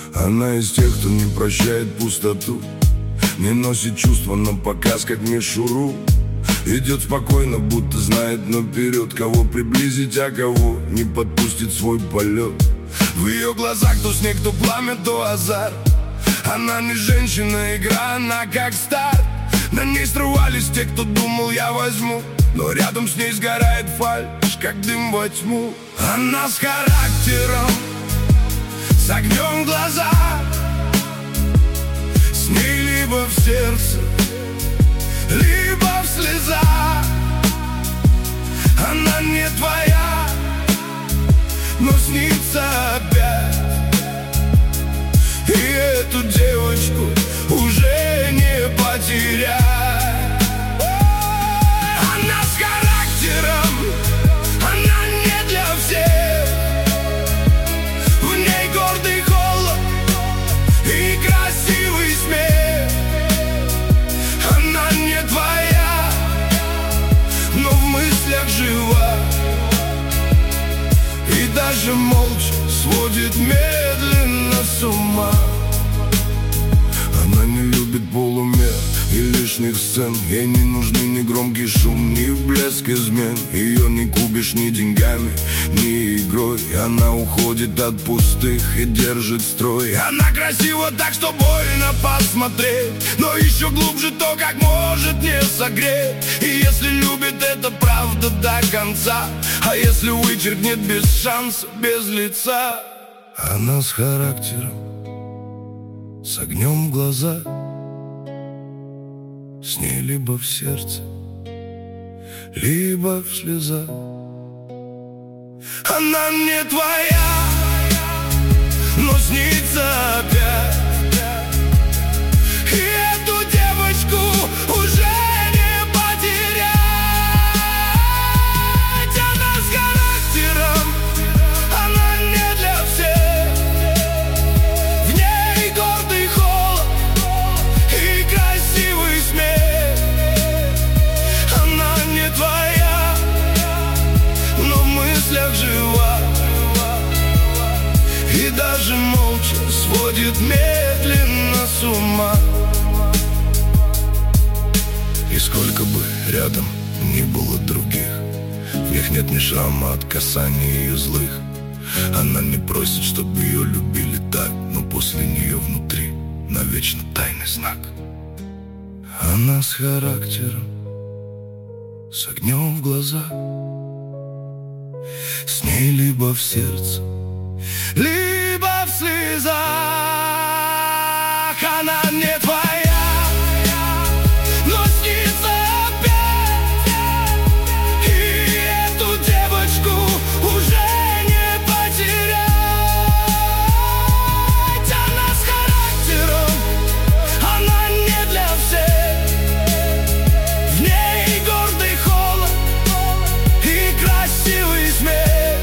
Она из тех, кто не прощает пустоту, не носит чувства на показ, как мишуру. Идет спокойно, будто знает наперед, кого приблизить, а кого не подпустит свой полет. В ее глазах то снег, то пламя, то азарт. Она не женщина, игра, она как старт. На ней срывались те, кто думал, я возьму, но рядом с ней сгорает фальшь, как дым во тьму. Она с характером, с огнем в глазах. С ней либо в сердце, либо в слезах. Она не твоя, но снится опять. И эту девочку уже не потерять. Она с характером, она не для всех. В ней гордый холод и красивый смех. Она не твоя, но в мыслях жива. И даже молча сводит медленно с ума. Она не любит полумер и лишних сцен. Ей не нужны ни громкий шум, ни блеск измен. Ее не купишь ни деньгами, ни игрой. Она уходит от пустых и держит строй. Она красива так, что больно посмотреть, но еще глубже то, как может не согреть. И если любит, это правда до конца. А если вычеркнет без шанса, без лица. Она с характером, с огнем в глазах. С ней либо в сердце, либо в слезах. Она не твоя, но снится опять. И эту девочку уже не потерять. Она с характером, она не для всех. В ней гордый холод и красивый смех. Она не твоя, но в мыслях жива. И даже молча сводит медленно с ума. И сколько бы рядом ни было других, в них нет ни шрама от касаний ее злых. Она не просит, чтобы ее любили так, но после нее внутри навечно тайный знак. Она с характером, с огнем в глазах. С ней либо в сердце, либо в слезах. Она не твоя, но снится опять. И эту девочку уже не потерять. Она с характером, она не для всех. В ней гордый холод и красивый смех.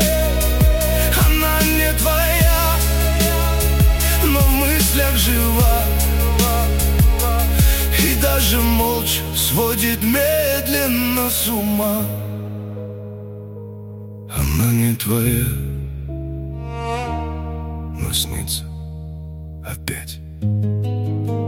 Она не твоя, но в мыслях жива. И даже молча сводит медленно с ума. Она не твоя, но снится опять.